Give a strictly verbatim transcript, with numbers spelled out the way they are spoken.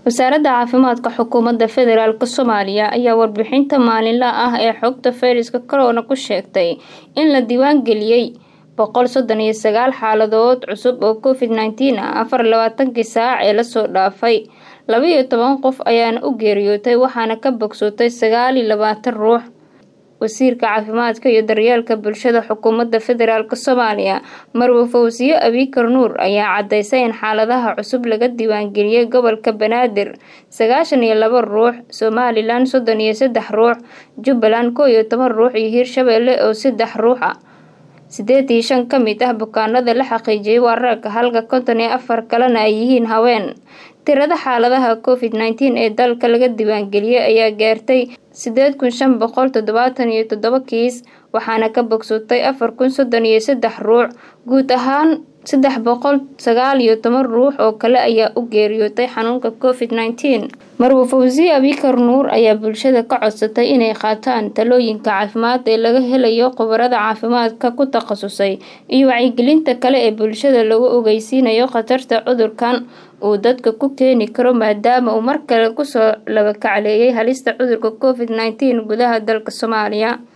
Wasaaradda Caafimaadka Xukuumadda Federaalka Soomaaliya ayaa warbixinta maalinlaha ah ee xogta fayraska corona ku sheegtay in la diiwaan geliyay boqol soddon iyo sagaal xaaladood cusub oo COVID nineteen ah afar iyo labaatankii saac ee la soo dhaafay. laba iyo toban qof ayaana u geeriyootay waxaana ka bogsatay sagaal iyo labaatan ruux. Wasiirka Caafimaadka iyo Daryeelka Bulshada Xukuumadda Federaalka Soomaaliya Marwo Fawziyo Abiykar Nuur ayaa cadeysay in xaaladaha cusub laga diiwaan geliyay gobolka Banaadir sagaashan iyo laba ruux, Somaliland soddon iyo saddex ruux, Jubbaland kow iyo toban ruux iyo Hirshabelle oo saddex ruux ah. sideed iyo shan ka mid ah bukaanada la xaqiijiyay waa rag halka konton iyo afar kalena ay yihiin haween. Tirada xaaladaha COVID nineteen ee dalka laga diiwaan geliyay ayaa gaartay sideed kun shan boqol toddobaatan iyo toddoba kiis waxaana ka bogsatay afar kun soddon iyo saddex ruux. Guud ahaan saddex boqol sagaal iyo toban ruux oo kale ayaa u geeriyootay xanuunka COVID nineteen. Marwo Fawziyo Abiykar Nuur ayaa bulshada ka codsatay inay qaataan talooyinka caafimaad ee laga helayo khubarada caafimaadka ku takhasusay iyo wacyigelinta kale ee bulshada lagu ogeysiinayo khatarta cudurkan uu dadka ku keeni karo maadaama uu mar kale ku soo laba kacleeyay halista cudurka COVID nineteen gudaha dalka Soomaaliya.